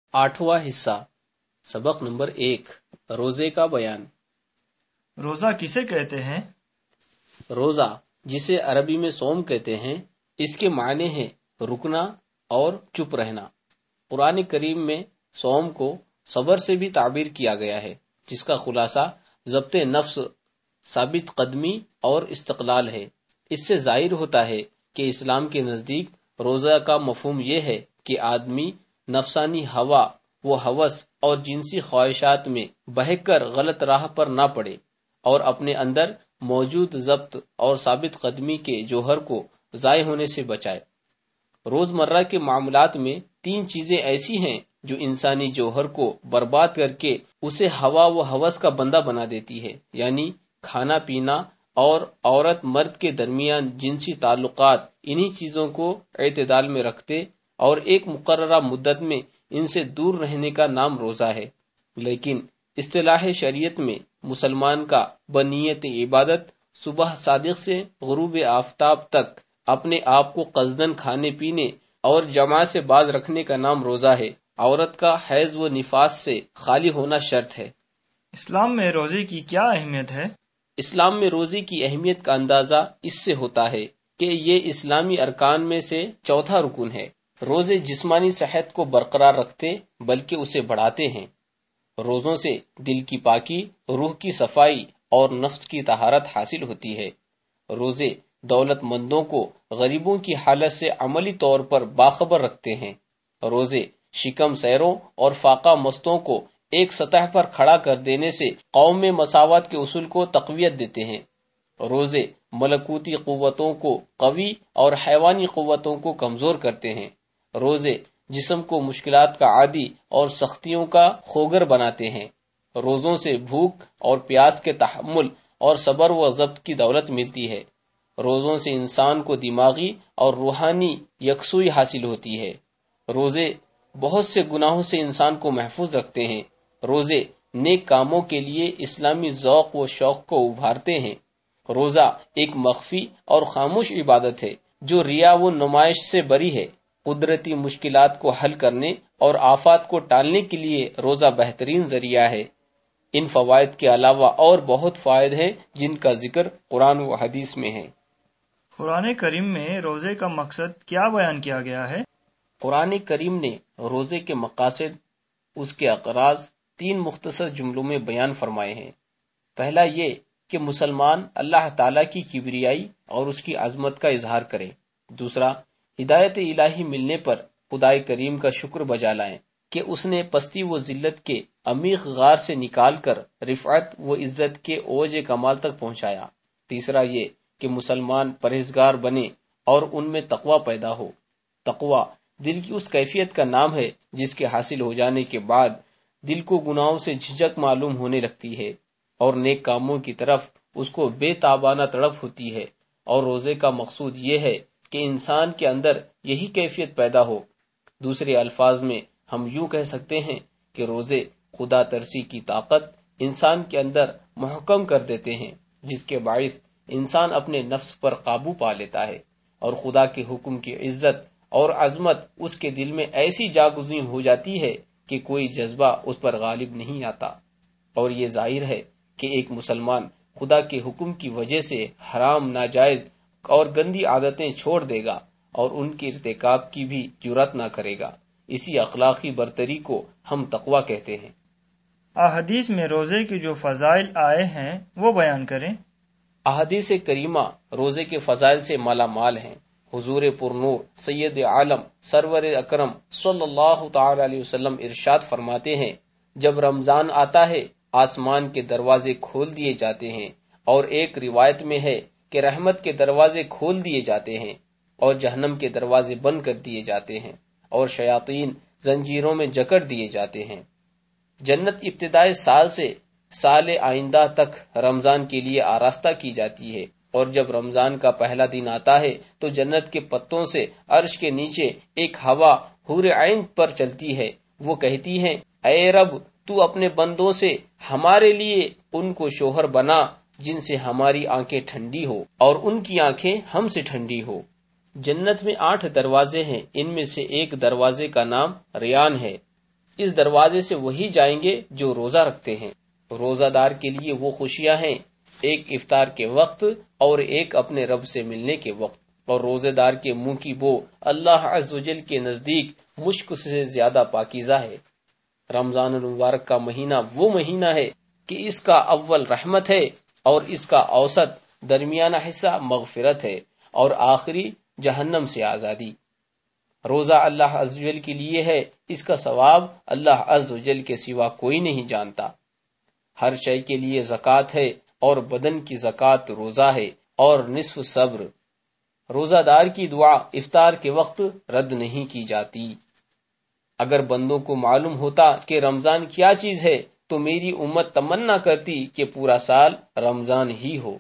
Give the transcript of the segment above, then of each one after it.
आठवां हिस्सा सबक नंबर 1 रोजे का बयान। रोजा किसे कहते हैं? रोजा, जिसे अरबी में सोम कहते हैं, इसके माने हैं रुकना और चुप रहना। कुरान करीम में सोम को सबर से भी ताबीर किया गया है, जिसका खुलासा ज़ब्त नफ्स, साबित कदमी और इस्तक़लाल है। इससे जाहिर होता है कि इस्लाम के नजदीक रोजा का मफहूम यह है कि आदमी नफसानी हवा वो हवस और जिनसी ख्वाहिशात में बहकर गलत राह पर ना पड़े और अपने अंदर मौजूद ज़ब्त और साबित कदमी के जौहर को ज़ाय होने से बचाए। रोजमर्रा के मामलात में 3 चीजें ऐसी हैं जो इंसानी जौहर को बर्बाद करके उसे हवा व हवस का बंदा बना देती है, यानी खाना पीना और औरत मर्द के दरमियान जिनसी ताल्लुकात। इन्हीं चीजों को एतदाल में रखते और एक मुकर्ररा मुद्दत में इनसे दूर रहने का नाम रोजा है। लेकिन इस्तिलाह शरीयत में मुसलमान का बनियत इबादत सुबह सादिक से गुरूब आफताब तक अपने आप को कस्दन खाने पीने और जमा से बाज रखने का नाम रोजा है। औरत का हैज व निफास से खाली होना शर्त है। इस्लाम में रोजे की क्या अहमियत है? इस्लाम में रोजे की अहमियत का अंदाजा इससे होता है कि ये इस्लामी अरकान में से चौथा रुकन है। रोजे जिस्मानी सेहत को बरकरार रखते बल्कि उसे बढ़ाते हैं। रोजों से दिल की पाकी, रूह की सफाई और नफ्स की तहारत हासिल होती है। रोजे दौलतमंदों को गरीबों की हालत से अमली तौर पर बाखबर रखते हैं। रोजे शिकम सैरों और फाका मस्तों को एक सतह पर खड़ा कर देने से कौम में मसावत के उसूल को तक़वियत देते हैं। रोजे मलकूती कुव्वतों को कवी और हैवानी कुव्वतों को कमजोर करते हैं। रोजे जिस्म को मुश्किलात का आदी और सख्तियों का खोगर बनाते हैं। रोजों से भूख और प्यास के तहम्मुल और सबर व ज़ब्त की दौलत मिलती है। रोजों से इंसान को दिमागी और रूहानी यकसुई हासिल होती है। रोजे बहुत से गुनाहों से इंसान को महफूज रखते हैं। रोजे नेक कामों के लिए इस्लामी ज़ौक़ व शौक़ को उभारते हैं। रोजा एक मख्फी और खामोश इबादत है जो रिया व नुमाइश से बरी है। कुदरती मुश्किलात को हल करने और आफात को टालने के लिए रोजा बेहतरीन जरिया है। इन फवायद के अलावा और बहुत फायदे हैं जिनका जिक्र कुरान व हदीस में है। कुरान करीम में रोजे का मकसद क्या बयान किया गया है? कुरान करीम ने रोजे के मकासद, उसके अक़राज़ 3 मुख्तसर जुमलों में बयान फरमाए हैं। पहला ये कि मुसलमान अल्लाह ताला की किबरियाई और उसकी अजमत का इजहार करे। दूसरा, हिदायत इलाही मिलने पर खुदाई करीम का शुक्र बजा लाएं कि उसने पस्ती व जिल्लत के अमीक गार से निकाल कर रिफ़अत व इज्जत के ओज कमाल तक पहुंचाया। तीसरा ये कि मुसलमान परहेजगार बने और उनमें तकवा पैदा हो। तकवा दिल की उस कैफियत का नाम है जिसके हासिल हो जाने के बाद दिल को गुनाहों से झिझक मालूम होने लगती है और नेक कामों की तरफ उसको बेताबाना तड़प होती है। और रोजे का मकसूद ये है कि इंसान के अंदर यही कैफियत पैदा हो। दूसरे अल्फाज में हम यूं कह सकते हैं कि रोजे खुदा तरसी की ताकत इंसान के अंदर महकम कर देते हैं, जिसके बाइस इंसान अपने नफ्स पर काबू पा लेता है और खुदा के हुक्म की इज्जत और अजमत उसके दिल में ऐसी जागुज़ी हो जाती है कि कोई जज्बा उस पर गालिब नहीं आता। और ये जाहिर है कि एक मुसलमान खुदा के हुक्म की वजह से हराम, नाजायज और गंदी आदतें छोड़ देगा और उनके इर्तिकाब की भी जुर्रत न करेगा। इसी अखलाकी बरतरी को हम तकवा कहते हैं। अहदीस में रोजे के जो फजाइल आए हैं वो बयान करें। अहदीस करीमा रोजे के फजाइल से माला माल हैं। हुजूर पुरनूर सैयद आलम सरवर अकरम सल्लल्लाहु तआला अलैहि वसल्लम इरशाद फरमाते हैं, जब रमजान आता है आसमान के दरवाजे खोल दिए जाते हैं, और एक रिवायत में है कि रहमत के दरवाजे खोल दिए जाते हैं और जहन्नम के दरवाजे बंद कर दिए जाते हैं और शयातीन जंजीरों में जकड़ दिए जाते हैं। जन्नत इब्तिदाई साल से साल आइंदा तक रमजान के लिए आरास्ता की जाती है और जब रमजान का पहला दिन आता है तो जन्नत के पत्तों से अर्श के नीचे एक हवा हूर ऐन पर चलती है। वो कहती है, ऐ रब, तू अपने बंदों से हमारे लिए उनको शोहर बना जिनसे हमारी आंखें ठंडी हो और उनकी आंखें हमसे ठंडी हो। जन्नत में 8 दरवाजे हैं। इनमें से एक दरवाजे का नाम रियान है। اس دروازے سے وہی جائیں گے جو روزہ رکھتے ہیں۔ روزہ دار کے لیے وہ خوشیاں ہیں، ایک افطار کے وقت اور ایک اپنے رب سے ملنے کے وقت، اور روزے دار کے منہ کی بو اللہ عز و جل کے نزدیک مشک سے زیادہ پاکیزہ ہے۔ رمضان المبارک کا مہینہ وہ مہینہ ہے کہ اس کا اول رحمت ہے اور اس کا اوسط درمیانہ حصہ مغفرت ہے اور آخری جہنم سے آزادی۔ روزہ اللہ عز و جل کے لیے ہے، اس کا ثواب اللہ عز و جل کے سوا کوئی نہیں جانتا۔ ہر شے کے لیے زکوٰۃ ہے اور بدن کی زکوٰۃ روزہ ہے اور نصف صبر۔ روزہ دار کی دعا افطار کے وقت رد نہیں کی جاتی۔ اگر بندوں کو معلوم ہوتا کہ رمضان کیا چیز ہے تو میری امت تمنا کرتی کہ پورا سال رمضان ہی ہو۔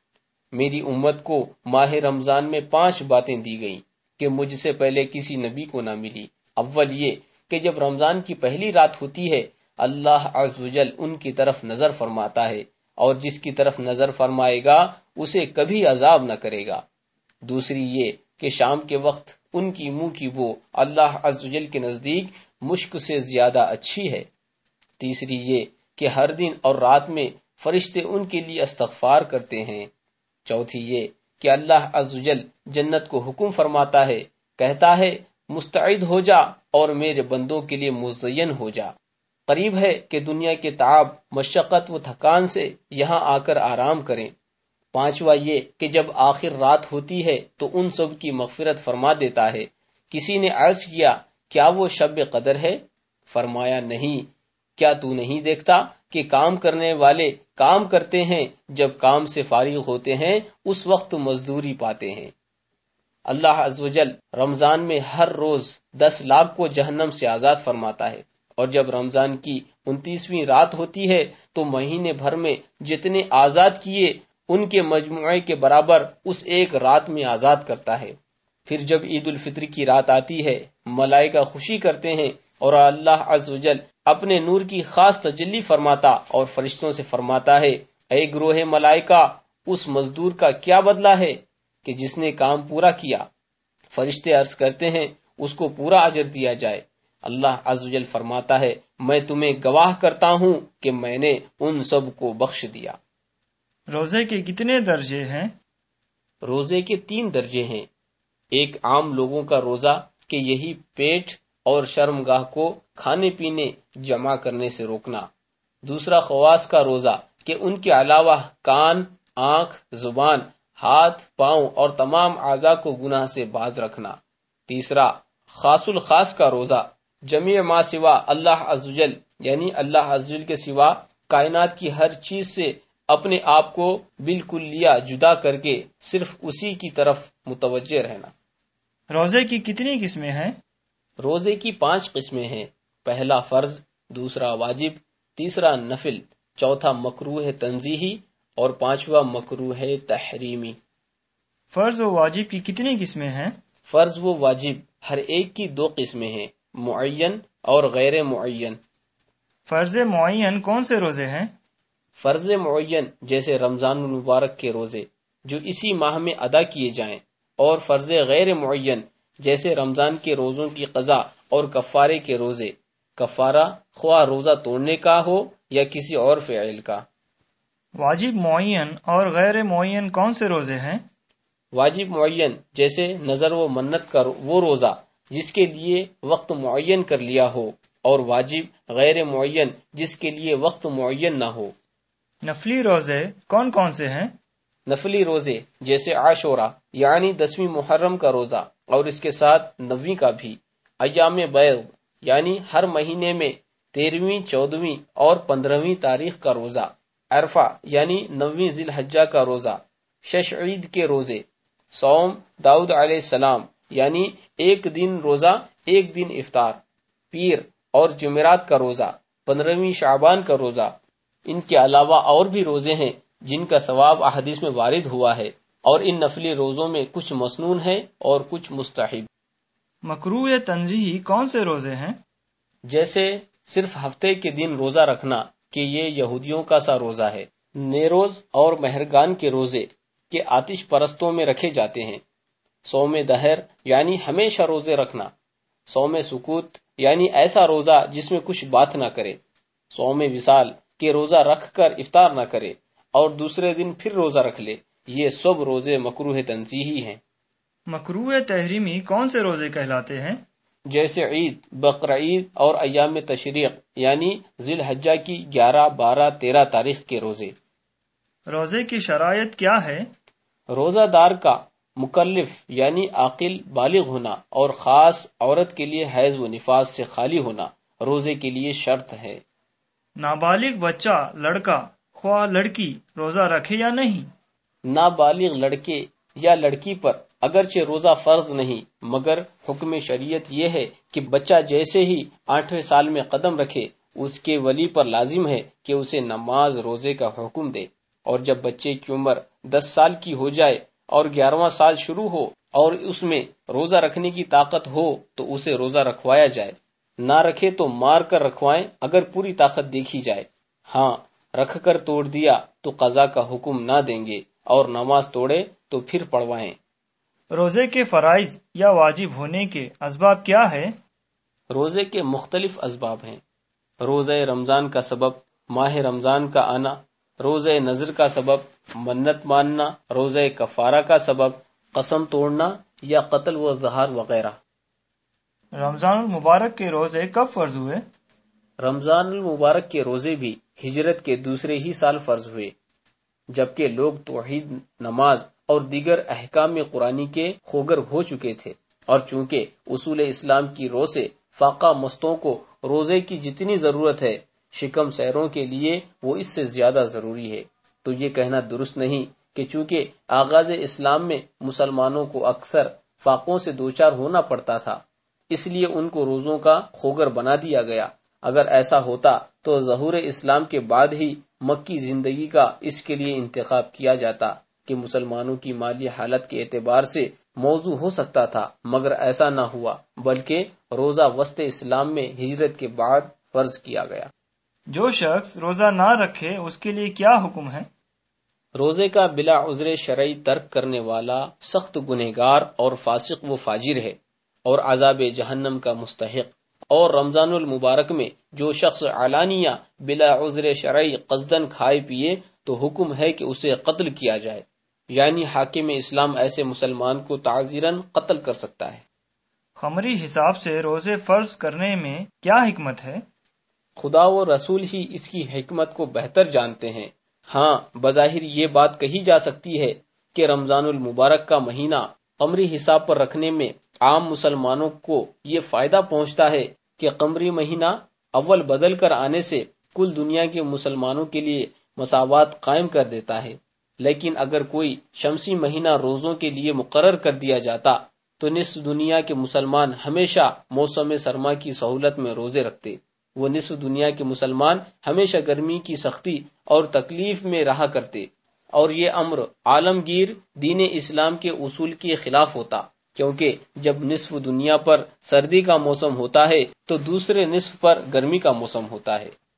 میری امت کو ماہ رمضان میں 5 باتیں دی گئیں کہ مجھ سے پہلے کسی نبی کو نہ ملی۔ اول یہ کہ جب رمضان کی پہلی رات ہوتی ہے اللہ عز و جل ان کی طرف نظر فرماتا ہے اور جس کی طرف نظر فرمائے گا اسے کبھی عذاب نہ کرے گا۔ دوسری یہ کہ شام کے وقت ان کی منہ کی بو اللہ عز و جل کے نزدیک مشک سے زیادہ اچھی ہے۔ تیسری یہ کہ ہر دن اور رات میں فرشتے ان کے لیے استغفار کرتے ہیں۔ چوتھی یہ کہ اللہ عز و جل جنت کو حکم فرماتا ہے، کہتا ہے مستعد ہو جا اور میرے بندوں کے لیے مزین ہو جا۔ قریب ہے کہ دنیا کے تعب، مشقت و تھکان سے یہاں آ کر آرام کریں۔ پانچواں یہ کہ جب آخر رات ہوتی ہے تو ان سب کی مغفرت فرما دیتا ہے۔ کسی نے عرض کیا کیا وہ شب قدر ہے؟ فرمایا نہیں، کیا تو نہیں دیکھتا کہ کام کرنے والے کام کرتے ہیں، جب کام سے فارغ ہوتے ہیں اس وقت مزدوری پاتے ہیں۔ اللہ عز و جل رمضان میں ہر روز 10 لاکھ کو جہنم سے آزاد فرماتا ہے، اور جب رمضان کی 29ویں رات ہوتی ہے تو مہینے بھر میں جتنے آزاد کیے ان کے مجموعے کے برابر اس ایک رات میں آزاد کرتا ہے۔ پھر جب عید الفطر کی رات آتی ہے ملائکہ خوشی کرتے ہیں اور اللہ عز و جل اپنے نور کی خاص تجلی فرماتا اور فرشتوں سے فرماتا ہے، اے گروہ ملائکہ اس مزدور کا کیا بدلہ ہے کہ جس نے کام پورا کیا؟ فرشتے عرض کرتے ہیں اس کو پورا اجر دیا جائے۔ اللہ عز و جل فرماتا ہے میں تمہیں گواہ کرتا ہوں کہ میں نے ان سب کو بخش دیا۔ روزے کے کتنے درجے ہیں؟ روزے کے 3 درجے ہیں۔ ایک عام لوگوں کا روزہ کہ یہی پیٹ اور شرمگاہ کو کھانے پینے جمع کرنے سے روکنا۔ دوسرا خواص کا روزہ کہ ان کے علاوہ کان، آنکھ، زبان، ہاتھ، پاؤں اور تمام اعضاء کو گناہ سے باز رکھنا۔ تیسرا خاص الخاص کا روزہ جمیع ما سوا اللہ عز و جل یعنی اللہ عز و جل کے سوا کائنات کی ہر چیز سے اپنے آپ کو بالکلیہ جدا کر کے صرف اسی کی طرف متوجہ رہنا۔ روزے کی کتنی قسمیں ہیں؟ روزے کی 5 قسمیں ہیں۔ پہلا فرض، دوسرا واجب، تیسرا نفل، چوتھا مکروہ تنزیہی اور 5واں مکروہ تحریمی۔ فرض و واجب کی کتنی قسمیں ہیں؟ فرض و واجب ہر ایک کی 2 قسمیں ہیں، معین اور غیر معین۔ فرض معین کون سے روزے ہیں؟ فرض معین جیسے رمضان المبارک کے روزے جو اسی ماہ میں ادا کیے جائیں، اور فرض غیر معین جیسے رمضان کے روزوں کی قضا اور کفارے کے روزے۔ کفارہ خواہ روزہ توڑنے کا ہو یا کسی اور فعل کا۔ واجب معین اور غیر معین کون سے روزے ہیں؟ واجب معین جیسے نظر و منت کا وہ روزہ جس کے لیے وقت معین کر لیا ہو، اور واجب غیر معین جس کے لیے وقت معین نہ ہو۔ نفلی روزے کون کون سے ہیں؟ نفلی روزے جیسے عاشورہ یعنی 10ویں محرم کا روزہ اور اس کے ساتھ 9ویں کا بھی، ایام بیض یعنی ہر مہینے میں 13ویں، 14ویں اور 15ویں تاریخ کا روزہ، عرفہ یعنی 9ویں ذی الحجہ کا روزہ، 6 عید کے روزے، صوم داؤد علیہ السلام یعنی 1 دن روزہ 1 دن افطار، پیر اور جمعرات کا روزہ، 15ویں شعبان کا روزہ۔ ان کے علاوہ اور بھی روزے ہیں جن کا ثواب احادیث میں وارد ہوا ہے، اور ان نفلی روزوں میں کچھ مسنون ہیں اور کچھ مستحب۔ مکروہ تنزیہی کون سے روزے ہیں؟ جیسے صرف ہفتے کے دن روزہ رکھنا کہ یہ یہودیوں کا سا روزہ ہے۔ نیروز اور مہرگان کے روزے کہ آتش پرستوں میں رکھے جاتے ہیں۔ صوم دہر یعنی ہمیشہ روزے رکھنا۔ صوم سکوت یعنی ایسا روزہ جس میں کچھ بات نہ کرے، صوم وصال کہ روزہ رکھ کر افطار نہ کرے اور دوسرے دن پھر روزہ رکھ لے، یہ سب روزے مکروہ تنزیہی ہیں۔ مکروہ تحریمی کون سے روزے کہلاتے ہیں؟ جیسے عید، بقرعید اور ایام تشریق یعنی ذی الحجہ کی 11، 12، 13 تاریخ کے روزے۔ روزے کی شرائط کیا ہے؟ روزہ دار کا مکلف یعنی عاقل بالغ ہونا اور خاص عورت کے لیے حیض و نفاس سے خالی ہونا روزے کے لیے شرط ہے۔ نابالغ بچہ، لڑکا خواہ لڑکی روزہ رکھے یا نہیں؟ نابالغ لڑکے یا لڑکی پر اگرچہ روزہ فرض نہیں، مگر حکم شریعت یہ ہے کہ بچہ جیسے ہی 8ویں سال میں قدم رکھے اس کے ولی پر لازم ہے کہ اسے نماز روزے کا حکم دے، اور جب بچے کی عمر 10 سال کی ہو جائے اور 11واں سال شروع ہو اور اس میں روزہ رکھنے کی طاقت ہو تو اسے روزہ رکھوایا جائے، نہ رکھے تو مار کر رکھوائیں اگر پوری طاقت دیکھی جائے۔ ہاں، رکھ کر توڑ دیا تو قضا کا حکم نہ دیں گے، اور نماز توڑے تو پھر پڑھوائیں۔ روزے کے فرائض یا واجب ہونے کے اسباب کیا ہے؟ روزے کے مختلف اسباب ہیں۔ روزہ رمضان کا سبب، ماہ رمضان کا آنا، روزہ نذر کا سبب، منت ماننا، روزہ کفارہ کا سبب، قسم توڑنا یا قتل و ظہار وغیرہ۔ رمضان المبارک کے روزے کب فرض ہوئے؟ رمضان المبارک کے روزے بھی ہجرت کے دوسرے ہی سال فرض ہوئے، جبکہ لوگ توحید، نماز اور دیگر احکام قرآنی کے خوگر ہو چکے تھے، اور چونکہ اصول اسلام کی رو سے فاقہ مستوں کو روزے کی جتنی ضرورت ہے، شکم سیروں کے لیے وہ اس سے زیادہ ضروری ہے، تو یہ کہنا درست نہیں کہ چونکہ آغاز اسلام میں مسلمانوں کو اکثر فاقوں سے دوچار ہونا پڑتا تھا اس لیے ان کو روزوں کا خوگر بنا دیا گیا۔ اگر ایسا ہوتا تو ظہور اسلام کے بعد ہی مکی زندگی کا اس کے لیے انتخاب کیا جاتا کہ مسلمانوں کی مالی حالت کے اعتبار سے موضوع ہو سکتا تھا، مگر ایسا نہ ہوا، بلکہ روزہ وسط اسلام میں ہجرت کے بعد فرض کیا گیا۔ جو شخص روزہ نہ رکھے اس کے لیے کیا حکم ہے؟ روزے کا بلا عذر شرعی ترک کرنے والا سخت گنہگار اور فاسق و فاجر ہے اور عذاب جہنم کا مستحق۔ اور رمضان المبارک میں جو شخص علانیہ بلا عذر شرعی قصدن کھائے پیے تو حکم ہے کہ اسے قتل کیا جائے، یعنی حاکم اسلام ایسے مسلمان کو تعزیراً قتل کر سکتا ہے۔ قمری حساب سے روزے فرض کرنے میں کیا حکمت ہے؟ خدا و رسول ہی اس کی حکمت کو بہتر جانتے ہیں۔ ہاں، بظاہر یہ بات کہی جا سکتی ہے کہ رمضان المبارک کا مہینہ قمری حساب پر رکھنے میں عام مسلمانوں کو یہ فائدہ پہنچتا ہے کہ قمری مہینہ اول بدل کر آنے سے کل دنیا کے مسلمانوں کے لیے مساوات قائم کر دیتا ہے، لیکن اگر کوئی شمسی مہینہ روزوں کے لیے مقرر کر دیا جاتا تو نصف دنیا کے مسلمان ہمیشہ موسم سرما کی سہولت میں روزے رکھتے، وہ نصف دنیا کے مسلمان ہمیشہ گرمی کی سختی اور تکلیف میں رہا کرتے، اور یہ امر عالمگیر دین اسلام کے اصول کے خلاف ہوتا، کیونکہ جب نصف دنیا پر سردی کا موسم ہوتا ہے تو دوسرے نصف پر گرمی کا موسم ہوتا ہے۔